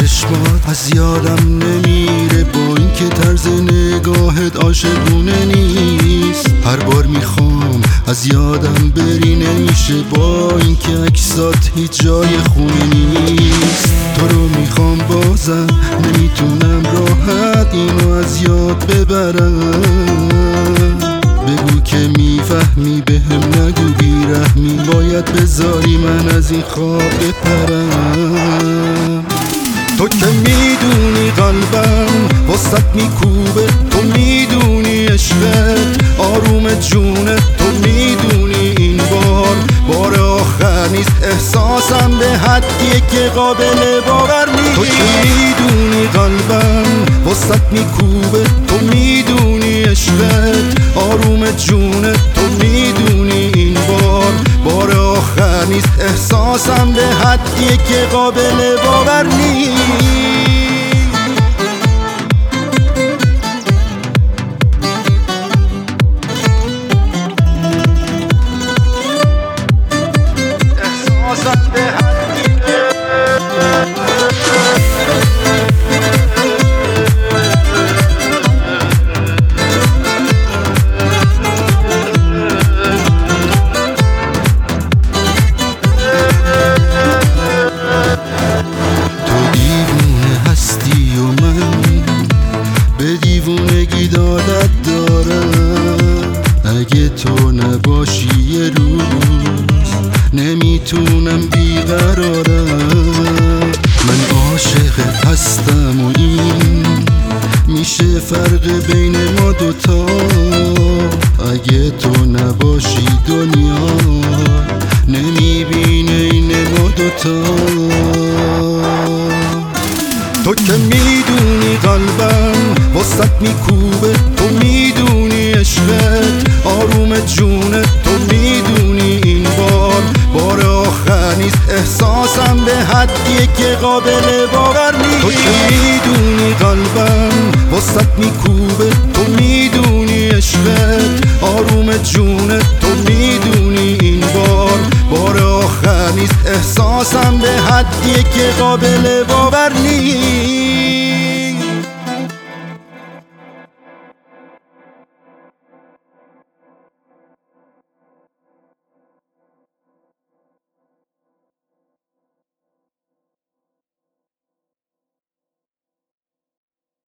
چشمات از یادم نمیره، با اینکه طرز نگاهت عاشقونه نیست. هر بار میخوام از یادم بری نمیشه، با اینکه عکسات هیچ جای خونه نیست. تو رو میخوام بازم نمیتونم راحت اینو از یاد ببرم. بگو که میفهمی بهم نگو بیرحمی، باید بذاری من از این خواب بپرم. تو که میدونی قلبم واسط میکوبه، تو میدونی عشقت آروم جونه، تو میدونی این بار آخر نیست. احساسم به حدیه که قابل باور نیست. تو که میدونی قلبم واسط میکوبه، تو میدونی عشقت آروم جونه، تو میدونی این بار آخر نیست. احساسم به حدیه که قابل باور نیست. احساسم به دیوونگی دادت دارم. اگه تو نباشی یه روز نمیتونم بیقرارم. من عاشق هستم و این میشه فرق بین ما دوتا. اگه تو نباشی دنیا نمیبینه این ما دوتا. تو که میدونی قلبم واسط میکوبه، تو میدونی عشقت آروم جونه، تو میدونی این بار آخر نیست. احساسم به حدیه که قابل باور نیست. تو که میدونی قلبم واسط میکوبه، تو میدونی عشقت آروم جونه، تو میدونی این بار آخر نیست. احساسم به حدیه که قابل باور نیست.